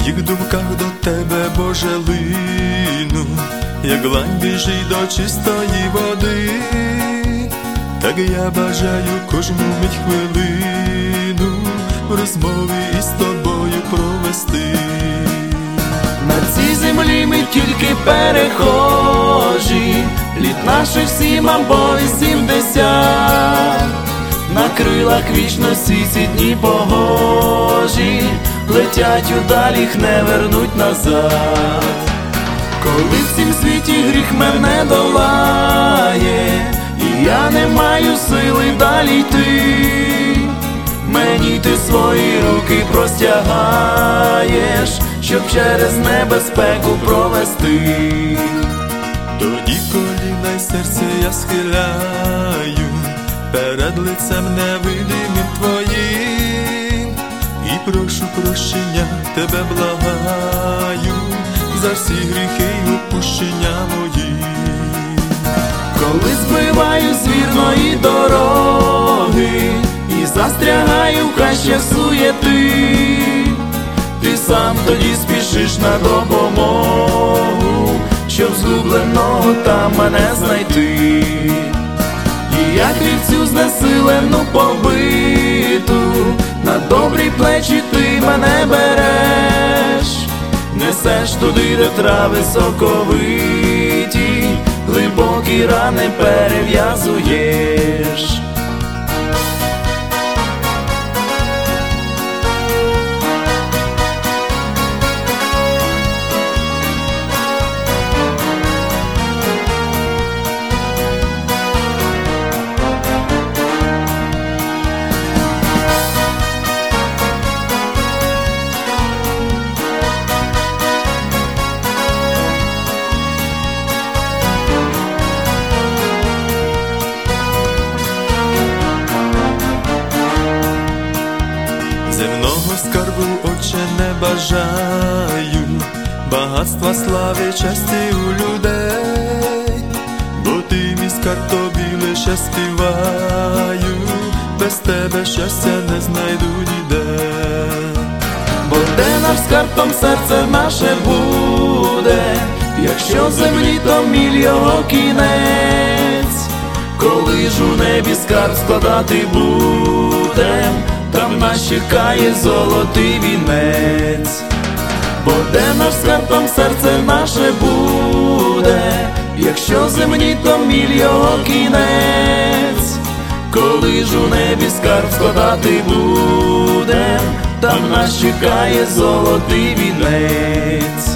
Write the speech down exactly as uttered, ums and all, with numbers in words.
моїх думках до тебе, Боже, лину, як лань біжить до чистої води, так я бажаю кожну мить хвилину в розмові із тобою провести. На цій землі ми тільки перехожі, літ наших сім або вісімдесят. На крилах вічності ці дні погожі летять удалі, їх не вернуть назад. Коли в цім світі гріх мене долає, і я не маю сили далі йти, мені ти свої руки простягаєш, щоб через небезпеку провести. Тоді коліна й серце я схиляю перед лицем невидимим твоїм, і прошу прощення, тебе благаю за всі гріхи й упущення мої. Коли збиваю з вірної дороги і застрягаю в хащах суєти, ти сам тоді спішиш на допомогу, щоб згубленого там мене знайти. І як вівцю знесилену побиту, на добрі плечі ти мене береш, несеш туди, де трави соковиті, глибокі рани перев'язуєш. Земного скарбу, Отче, не бажаю, багатства, слави, честі у людей, бо ти мій скарб, тобі лише співаю, без тебе щастя не знайду ніде. Бо де наш скарб, там серце наше буде, якщо в землі, то міль його кінець. Коли ж у небі скарб складати будем, там нас чекає золотий вінець. Бо де наш скарб, там серце наше буде, якщо в землі, то міль його кінець. Коли ж у небі скарб складати будем, там нас чекає золотий вінець.